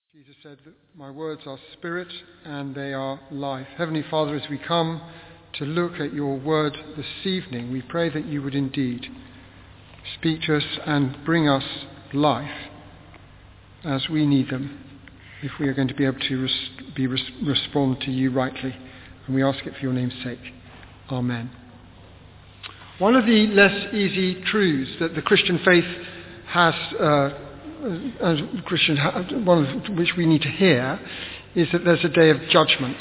Jesus said that my words are spirit and they are life. Heavenly Father, as we come to look at your word this evening, we pray that you would indeed speak to us and bring us life as we need them, if we are going to be able to respond to you rightly. And we ask it for your name's sake. Amen. One of the less easy truths that the Christian faith has one of which we need to hear is that there's a day of judgment.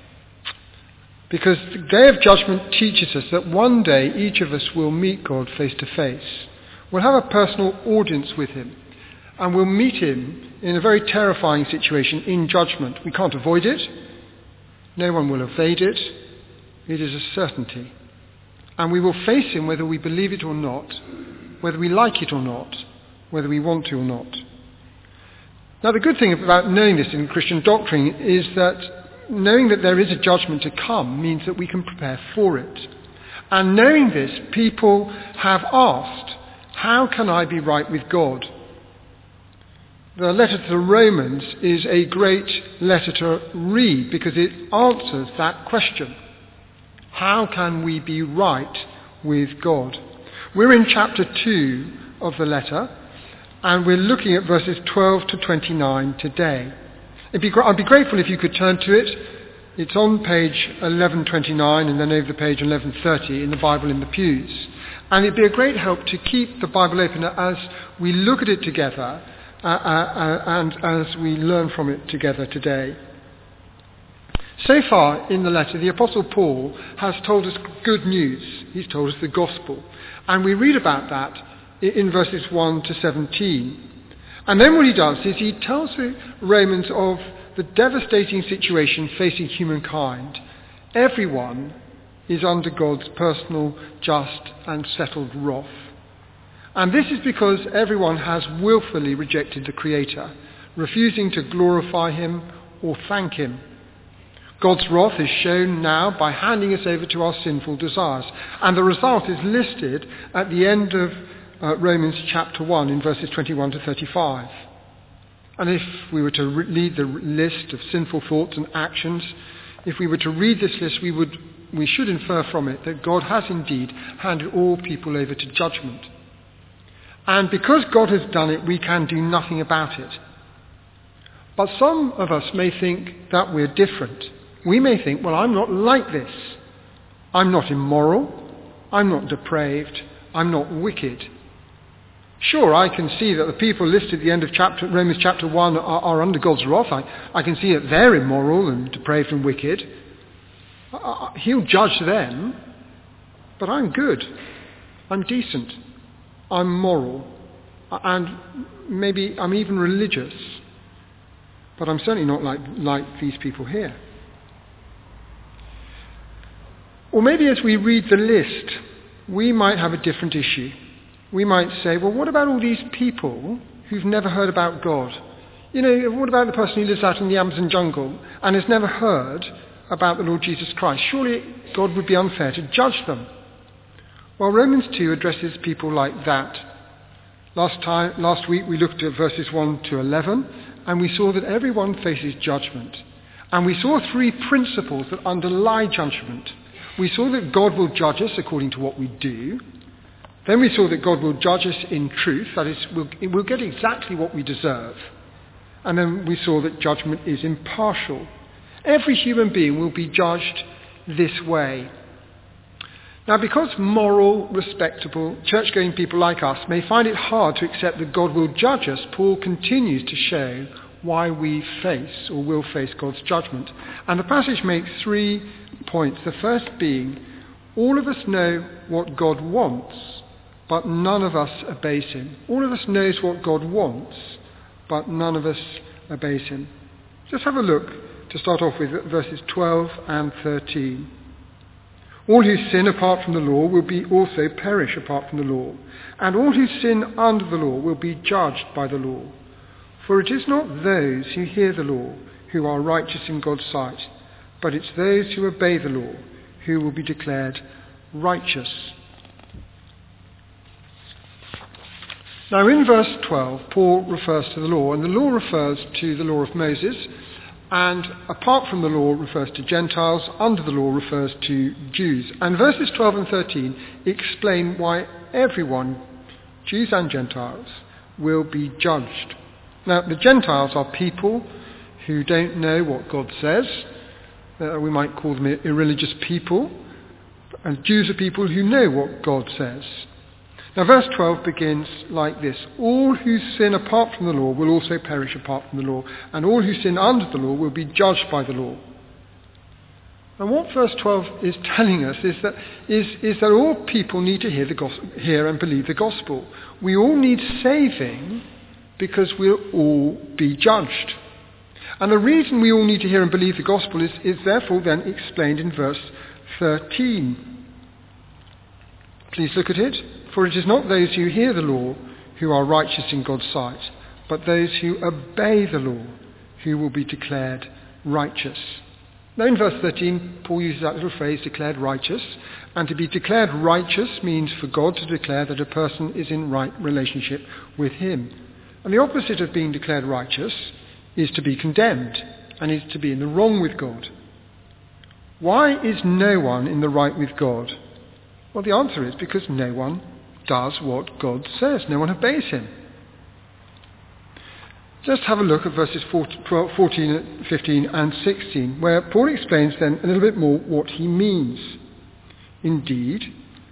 Because the day of judgment teaches us that one day each of us will meet God face to face. We'll have a personal audience with him, and we'll meet him in a very terrifying situation in judgment. We can't avoid it. No one will evade it. It is a certainty. And we will face him whether we believe it or not, whether we like it or not, whether we want to or not. Now, the good thing about knowing this in Christian doctrine is that knowing that there is a judgment to come means that we can prepare for it. And knowing this, people have asked, how can I be right with God? The letter to the Romans is a great letter to read because it answers that question. How can we be right with God? We're in chapter 2 of the letter, and we're looking at verses 12 to 29 today. I'd be grateful if you could turn to it. It's on page 1129 and then over the page 1130 in the Bible in the pews. And it'd be a great help to keep the Bible open as we look at it together and as we learn from it together today. So far in the letter, the Apostle Paul has told us good news. He's told us the gospel. And we read about that in verses 1 to 17. And then what he does is he tells the Romans of the devastating situation facing humankind. Everyone is under God's personal, just and settled wrath. And this is because everyone has willfully rejected the Creator, refusing to glorify him or thank him. God's wrath is shown now by handing us over to our sinful desires. And the result is listed at the end of Romans chapter 1 in verses 21 to 35. And if we were to read the list of sinful thoughts and actions, if we were to read this list, we should infer from it that God has indeed handed all people over to judgment. And because God has done it, we can do nothing about it. But some of us may think that we're different. We may think, well, I'm not like this. I'm not immoral. I'm not depraved. I'm not wicked. Sure, I can see that the people listed at the end of Romans chapter 1 are under God's wrath. I can see that they're immoral and depraved and wicked. He'll judge them, but I'm good. I'm decent. I'm moral. And maybe I'm even religious. But I'm certainly not like these people here. Or maybe as we read the list, we might have a different issue. We might say, well, what about all these people who've never heard about God? What about the person who lives out in the Amazon jungle and has never heard about the Lord Jesus Christ? Surely God would be unfair to judge them. Well, Romans 2 addresses people like that. Last week we looked at verses 1 to 11, and we saw that everyone faces judgment. And we saw three principles that underlie judgment. We saw that God will judge us according to what we do. Then we saw that God will judge us in truth, that is, we'll get exactly what we deserve. And then we saw that judgment is impartial. Every human being will be judged this way. Now, because moral, respectable, church-going people like us may find it hard to accept that God will judge us, Paul continues to show why we face or will face God's judgment. And the passage makes 3 points. The first being, all of us know what God wants, but none of us obeys him. All of us knows what God wants, but none of us obeys him. Just have a look to start off with verses 12 and 13. All who sin apart from the law will be also perish apart from the law, and all who sin under the law will be judged by the law. For it is not those who hear the law who are righteous in God's sight, but it's those who obey the law who will be declared righteous. Now in verse 12, Paul refers to the law, and the law refers to the law of Moses, and apart from the law refers to Gentiles, under the law refers to Jews. And verses 12 and 13 explain why everyone, Jews and Gentiles, will be judged. Now the Gentiles are people who don't know what God says. We might call them irreligious people. And Jews are people who know what God says. Now verse 12 begins like this: all who sin apart from the law will also perish apart from the law, and all who sin under the law will be judged by the law. And what verse 12 is telling us is that all people need to hear and believe the gospel. We all need saving because we'll all be judged. And the reason we all need to hear and believe the gospel is therefore then explained in verse 13. Please look at it. For it is not those who hear the law who are righteous in God's sight, but those who obey the law who will be declared righteous. Now in verse 13, Paul uses that little phrase, declared righteous. And to be declared righteous means for God to declare that a person is in right relationship with him. And the opposite of being declared righteous is to be condemned, and is to be in the wrong with God. Why is no one in the right with God? Well, the answer is because no one does what God says. No one obeys him. Just have a look at verses 14, 15 and 16, where Paul explains then a little bit more what he means. Indeed,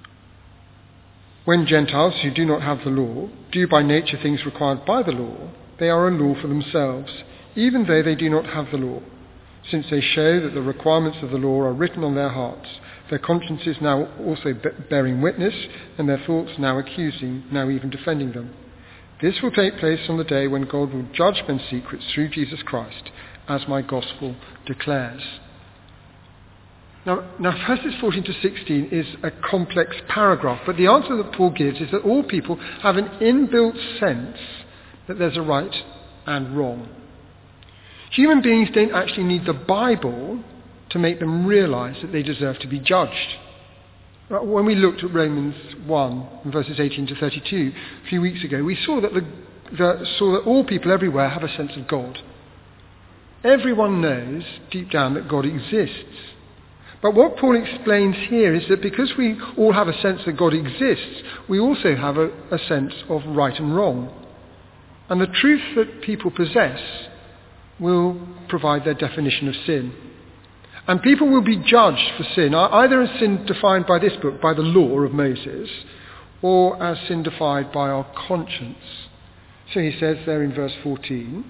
when Gentiles who do not have the law do by nature things required by the law, they are a law for themselves, even though they do not have the law, since they show that the requirements of the law are written on their hearts, their consciences now also bearing witness, and their thoughts now accusing, now even defending them. This will take place on the day when God will judge men's secrets through Jesus Christ, as my gospel declares. Now verses 14 to 16 is a complex paragraph, but the answer that Paul gives is that all people have an inbuilt sense that there's a right and wrong. Human beings don't actually need the Bible to make them realize that they deserve to be judged. When we looked at Romans 1, verses 18 to 32, a few weeks ago, we saw that all people everywhere have a sense of God. Everyone knows deep down that God exists. But what Paul explains here is that because we all have a sense that God exists, we also have a sense of right and wrong. And the truth that people possess will provide their definition of sin. And people will be judged for sin, either as sin defined by this book, by the law of Moses, or as sin defined by our conscience. So he says there in verse 14,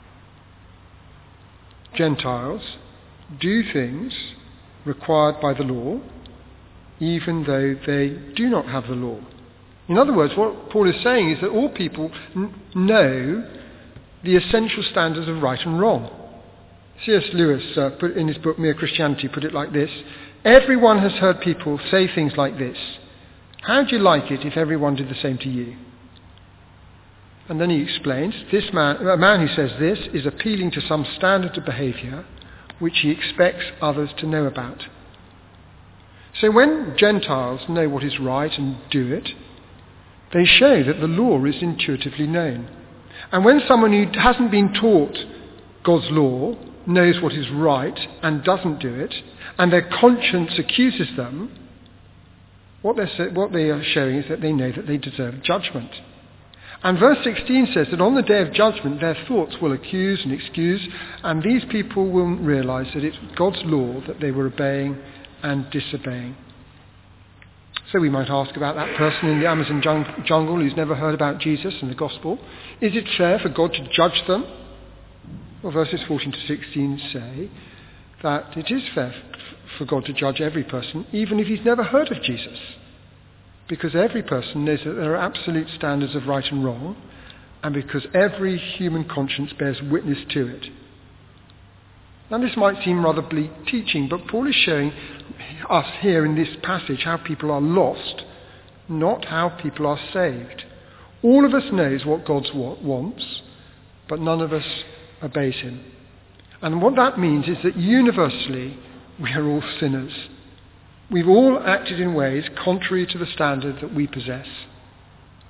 Gentiles do things required by the law, even though they do not have the law. In other words, what Paul is saying is that all people know the essential standards of right and wrong. C.S. Lewis, put in his book Mere Christianity, put it like this: everyone has heard people say things like this. How'd you like it if everyone did the same to you? And then he explains, a man who says this is appealing to some standard of behaviour which he expects others to know about. So when Gentiles know what is right and do it, they show that the law is intuitively known. And when someone who hasn't been taught God's law knows what is right and doesn't do it, and their conscience accuses them, what they are showing is that they know that they deserve judgment. And verse 16 says that on the day of judgment their thoughts will accuse and excuse, and these people will realize that it's God's law that they were obeying and disobeying. So we might ask about that person in the Amazon jungle who's never heard about Jesus and the gospel. Is it fair for God to judge them? Well, verses 14 to 16 say that it is fair for God to judge every person, even if he's never heard of Jesus. Because every person knows that there are absolute standards of right and wrong, and because every human conscience bears witness to it. Now this might seem rather bleak teaching, but Paul is showing us here in this passage how people are lost, not how people are saved. All of us knows what God wants, but none of us obeys him. And what that means is that universally we are all sinners. We've all acted in ways contrary to the standard that we possess.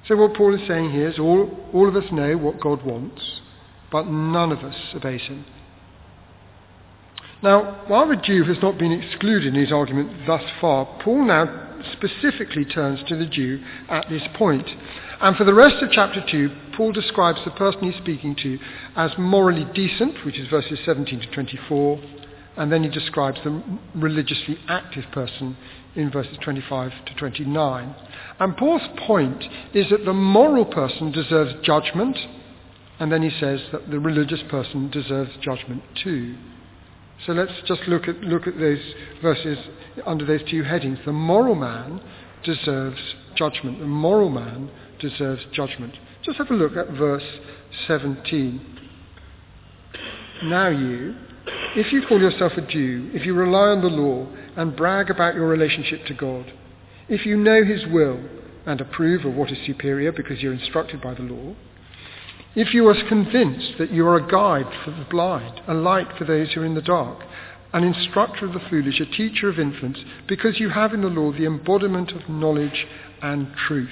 So what Paul is saying here is all of us know what God wants, but none of us obeys him. Now, while the Jew has not been excluded in his argument thus far, Paul now specifically turns to the Jew at this point. And for the rest of chapter 2, Paul describes the person he's speaking to as morally decent, which is verses 17 to 24, and then he describes the religiously active person in verses 25 to 29. And Paul's point is that the moral person deserves judgment, and then he says that the religious person deserves judgment too. So let's just look at those verses under those two headings. The moral man deserves judgment. The moral man deserves judgment. Just have a look at verse 17. Now you, if you call yourself a Jew, if you rely on the law and brag about your relationship to God, if you know his will and approve of what is superior because you're instructed by the law, if you are convinced that you are a guide for the blind, a light for those who are in the dark, an instructor of the foolish, a teacher of infants, because you have in the law the embodiment of knowledge and truth.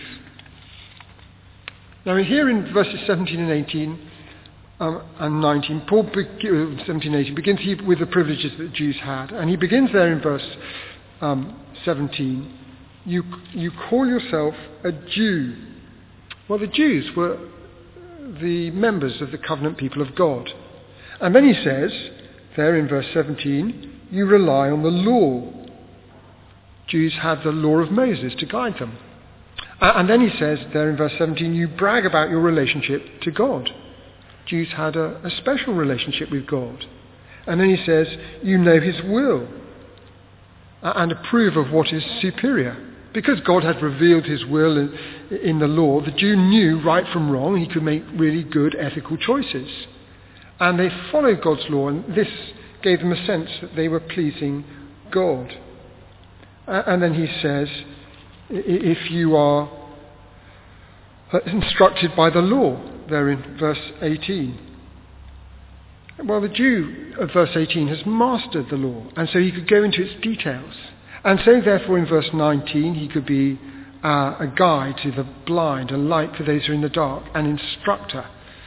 Now here in verses 17 and 18 and 19, Paul 17 and 18 begins with the privileges that Jews had. And he begins there in verse 17. You call yourself a Jew. Well, the Jews were the members of the covenant people of God. And then he says, there in verse 17, you rely on the law. Jews had the law of Moses to guide them. And then he says, there in verse 17, you brag about your relationship to God. Jews had a special relationship with God. And then he says, you know his will and approve of what is superior. Because God had revealed his will in the law, the Jew knew right from wrong. He could make really good ethical choices. And they followed God's law, and this gave them a sense that they were pleasing God. And then he says, if you are instructed by the law, there in verse 18. Well, the Jew of verse 18 has mastered the law, and so he could go into its details. And so, therefore, in verse 19, he could be a guide to the blind, a light for those who are in the dark, an instructor,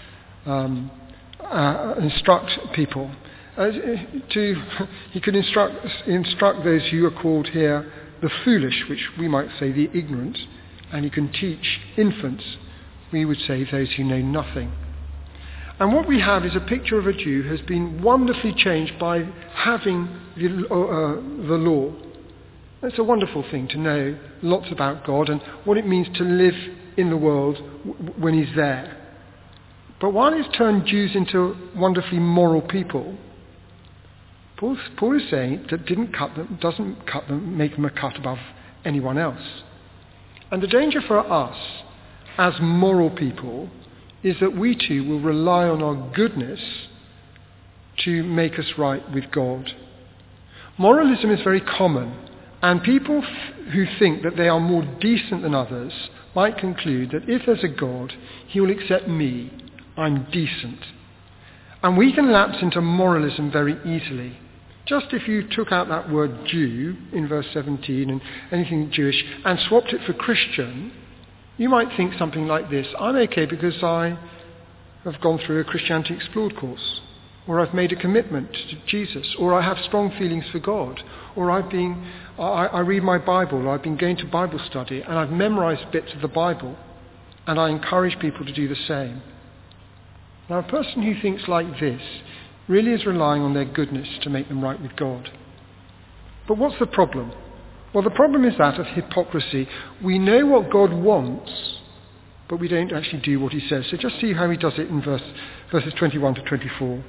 instruct people. He could instruct those who are called here the foolish, which we might say the ignorant, and he can teach infants, we would say those who know nothing. And what we have is a picture of a Jew who has been wonderfully changed by having the law. It's a wonderful thing to know lots about God and what it means to live in the world when he's there. But while it's turned Jews into wonderfully moral people, Paul is saying that doesn't make them a cut above anyone else. And the danger for us as moral people is that we too will rely on our goodness to make us right with God. Moralism is very common. And people who think that they are more decent than others might conclude that if there's a God, he will accept me. I'm decent. And we can lapse into moralism very easily. Just if you took out that word Jew in verse 17 and anything Jewish and swapped it for Christian, you might think something like this. I'm okay because I have gone through a Christianity Explored course, or I've made a commitment to Jesus, or I have strong feelings for God, or I read my Bible, or I've been going to Bible study, and I've memorized bits of the Bible, and I encourage people to do the same. Now, a person who thinks like this really is relying on their goodness to make them right with God. But what's the problem? Well, the problem is that of hypocrisy. We know what God wants, but we don't actually do what he says. So just see how he does it in verses 21 to 24.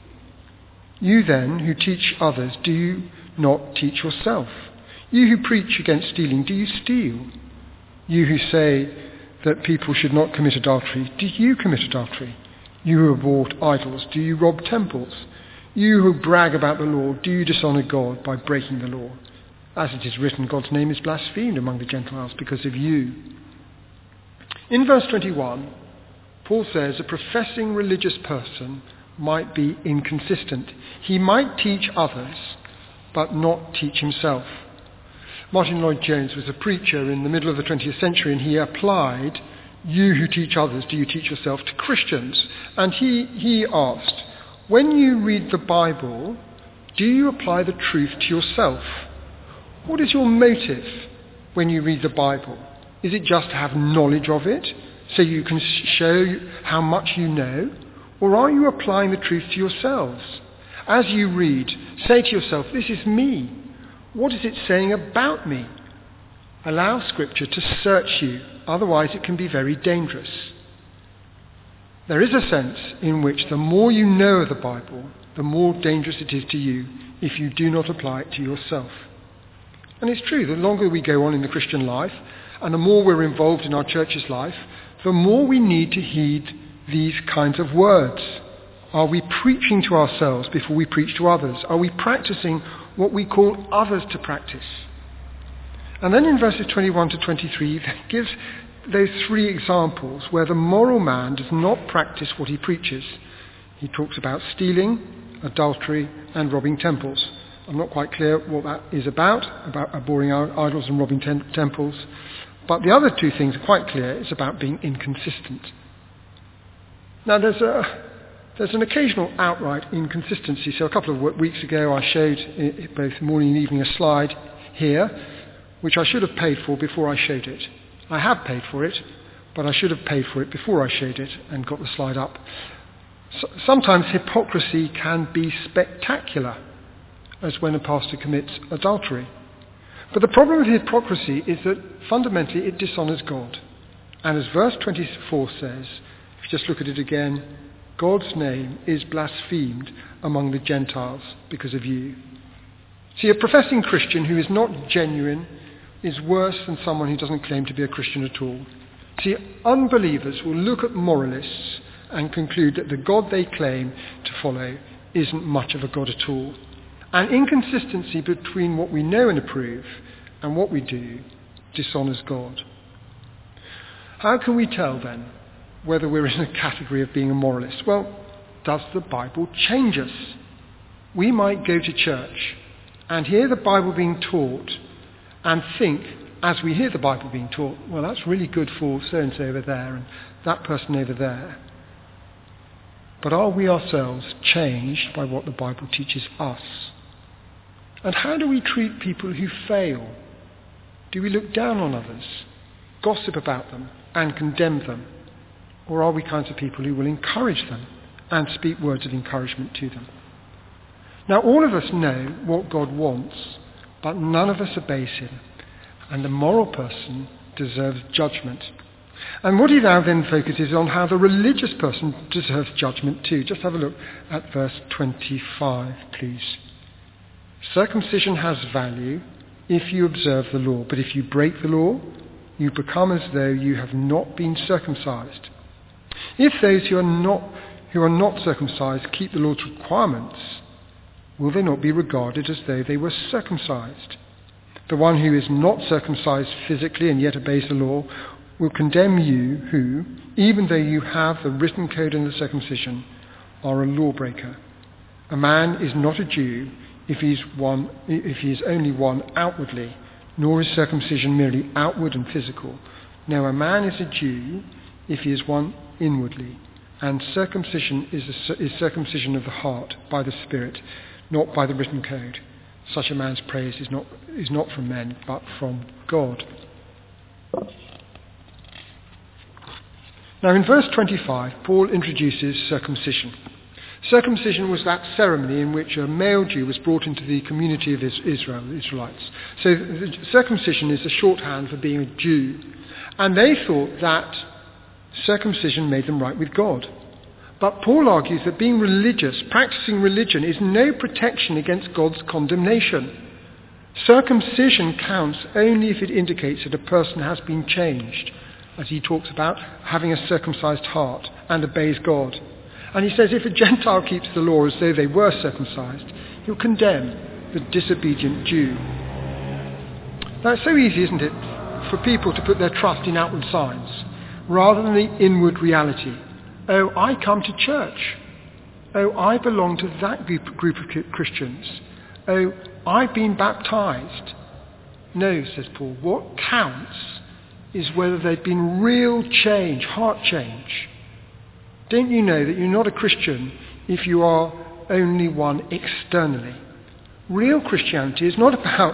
You then, who teach others, do you not teach yourself? You who preach against stealing, do you steal? You who say that people should not commit adultery, do you commit adultery? You who have bought idols, do you rob temples? You who brag about the law, do you dishonor God by breaking the law? As it is written, God's name is blasphemed among the Gentiles because of you. In verse 21, Paul says a professing religious person might be inconsistent. He might teach others, but not teach himself. Martin Lloyd-Jones was a preacher in the middle of the 20th century, and he applied You who teach others, do you teach yourself? To Christians. And he asked, when you read the Bible, do you apply the truth to yourself? What is your motive when you read the Bible? Is it just to have knowledge of it, so you can show how much you know? Or are you applying the truth to yourselves? As you read, say to yourself, this is me. What is it saying about me? Allow Scripture to search you, otherwise it can be very dangerous. There is a sense in which the more you know of the Bible, the more dangerous it is to you if you do not apply it to yourself. And it's true, the longer we go on in the Christian life, and the more we're involved in our church's life, the more we need to heed these kinds of words. Are we preaching to ourselves before we preach to others? Are we practicing what we call others to practice? And then in verses 21 to 23, he gives those three examples where the moral man does not practice what he preaches. He talks about stealing, adultery, and robbing temples. I'm not quite clear what that is about abhorring idols and robbing temples. But the other two things are quite clear. It's about being inconsistent. Now there's an occasional outright inconsistency. So a couple of weeks ago I showed both morning and evening a slide here, which I should have paid for before I showed it. I have paid for it, but I should have paid for it before I showed it and got the slide up. Sometimes hypocrisy can be spectacular, as when a pastor commits adultery. But the problem with hypocrisy is that fundamentally it dishonours God. And as verse 24 says, if you just look at it again, God's name is blasphemed among the Gentiles because of you. See, a professing Christian who is not genuine is worse than someone who doesn't claim to be a Christian at all. See, unbelievers will look at moralists and conclude that the God they claim to follow isn't much of a God at all. And inconsistency between what we know and approve and what we do dishonours God. How can we tell then whether we're in a category of being a moralist? Well, does the Bible change us? We might go to church and hear the Bible being taught and think, as we hear the Bible being taught, well, that's really good for so-and-so over there and that person over there. But are we ourselves changed by what the Bible teaches us? And how do we treat people who fail? Do we look down on others, gossip about them, and condemn them? Or are we kinds of people who will encourage them and speak words of encouragement to them? Now, all of us know what God wants, but none of us obeys him. And the moral person deserves judgment. And what he now then focuses on how the religious person deserves judgment too. Just have a look at verse 25, please. Circumcision has value if you observe the law, but if you break the law, you become as though you have not been circumcised. If those who are not circumcised keep the Lord's requirements, will they not be regarded as though they were circumcised? The one who is not circumcised physically and yet obeys the law will condemn you who, even though you have the written code and the circumcision, are a lawbreaker. A man is not a Jew if he is only one outwardly, nor is circumcision merely outward and physical. No, a man is a Jew if he is one inwardly, and circumcision is circumcision of the heart by the Spirit, not by the written code. Such a man's praise is not from men, but from God. Now in verse 25, Paul introduces circumcision. Circumcision was that ceremony in which a male Jew was brought into the community of Israel, the Israelites. So circumcision is a shorthand for being a Jew. And they thought that circumcision made them right with God. But Paul argues that being religious, practicing religion, is no protection against God's condemnation. Circumcision counts only if it indicates that a person has been changed, as he talks about having a circumcised heart and obeys God. And he says if a Gentile keeps the law as though they were circumcised, he'll condemn the disobedient Jew. Now it's so easy, isn't it, for people to put their trust in outward signs rather than the inward reality. Oh, I come to church. Oh, I belong to that group of Christians. Oh, I've been baptized. No, says Paul, what counts is whether there'd been real change, heart change. Don't you know that you're not a Christian if you are only one externally? Real Christianity is not about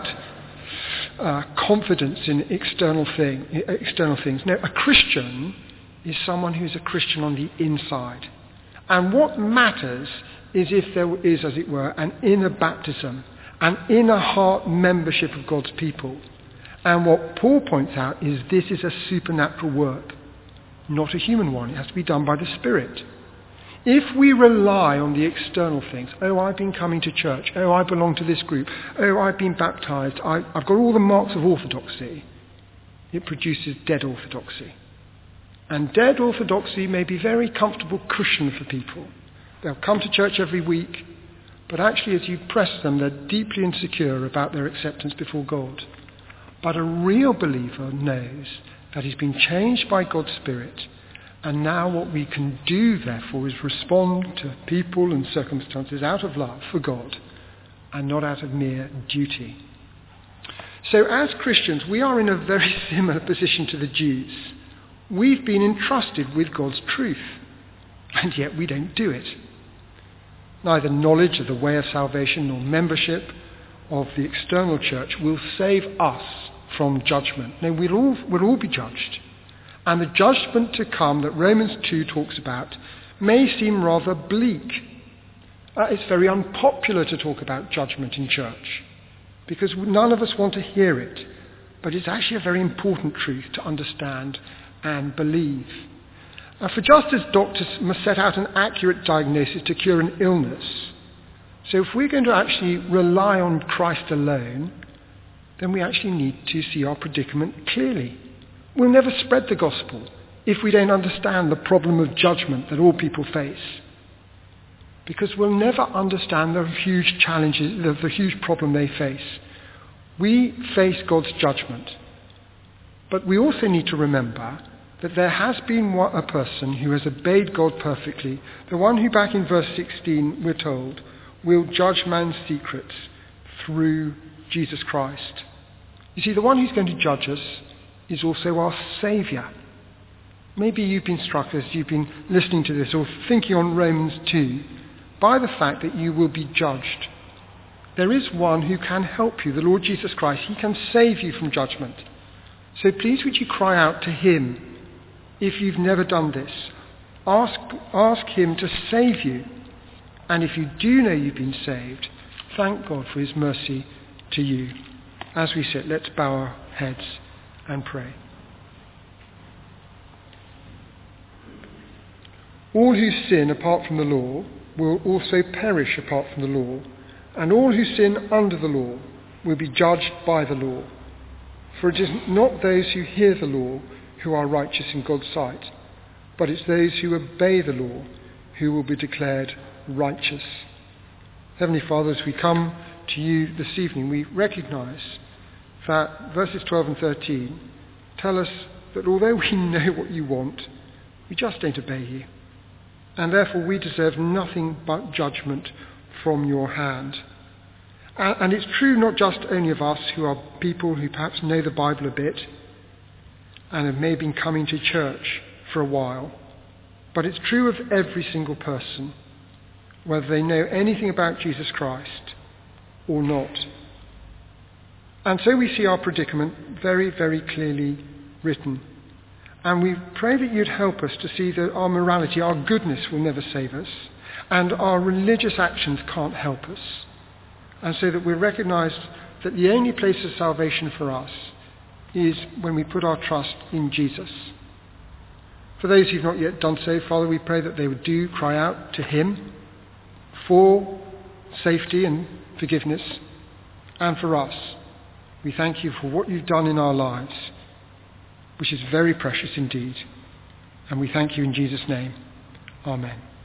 confidence in external things. No, a Christian is someone who's a Christian on the inside. And what matters is if there is, as it were, an inner baptism, an inner heart membership of God's people. And what Paul points out is this is a supernatural work, not a human one. It has to be done by the Spirit. If we rely on the external things, oh, I've been coming to church, oh, I belong to this group, oh, I've been baptized, I've got all the marks of orthodoxy, it produces dead orthodoxy. And dead orthodoxy may be a very comfortable cushion for people. They'll come to church every week, but actually as you press them, they're deeply insecure about their acceptance before God. But a real believer knows that he's been changed by God's Spirit, and now what we can do, therefore, is respond to people and circumstances out of love for God and not out of mere duty. So as Christians, we are in a very similar position to the Jews. We've been entrusted with God's truth, and yet we don't do it. Neither knowledge of the way of salvation nor membership of the external church will save us from judgment. No, we'll all be judged. And the judgment to come that Romans 2 talks about may seem rather bleak. It's very unpopular to talk about judgment in church because none of us want to hear it. But it's actually a very important truth to understand and believe. For just as doctors must set out an accurate diagnosis to cure an illness, so if we're going to actually rely on Christ alone, then we actually need to see our predicament clearly. We'll never spread the gospel if we don't understand the problem of judgment that all people face. Because we'll never understand the huge challenges, the huge problem they face. We face God's judgment. But we also need to remember that there has been a person who has obeyed God perfectly, the one who back in verse 16 we're told will judge man's secrets through Jesus Christ. You see, the one who's going to judge us is also our Saviour. Maybe you've been struck as you've been listening to this or thinking on Romans 2 by the fact that you will be judged. There is one who can help you, the Lord Jesus Christ. He can save you from judgment. So please would you cry out to him if you've never done this. Ask him to save you. And if you do know you've been saved, thank God for his mercy to you. As we sit, let's bow our heads and pray. All who sin apart from the law will also perish apart from the law, and all who sin under the law will be judged by the law. For it is not those who hear the law who are righteous in God's sight, but it's those who obey the law who will be declared righteous. Heavenly Father, as we come to you this evening, we recognise that verses 12 and 13 tell us that although we know what you want, we just don't obey you. And therefore we deserve nothing but judgment from your hand. And it's true not just only of us who are people who perhaps know the Bible a bit and have maybe been coming to church for a while, but it's true of every single person, whether they know anything about Jesus Christ or not. And so we see our predicament very, very clearly written. And we pray that you'd help us to see that our morality, our goodness will never save us, and our religious actions can't help us. And so that we recognise that the only place of salvation for us is when we put our trust in Jesus. For those who've not yet done so, Father, we pray that they would cry out to him for safety and forgiveness, and for us. We thank you for what you've done in our lives, which is very precious indeed. And we thank you in Jesus' name. Amen.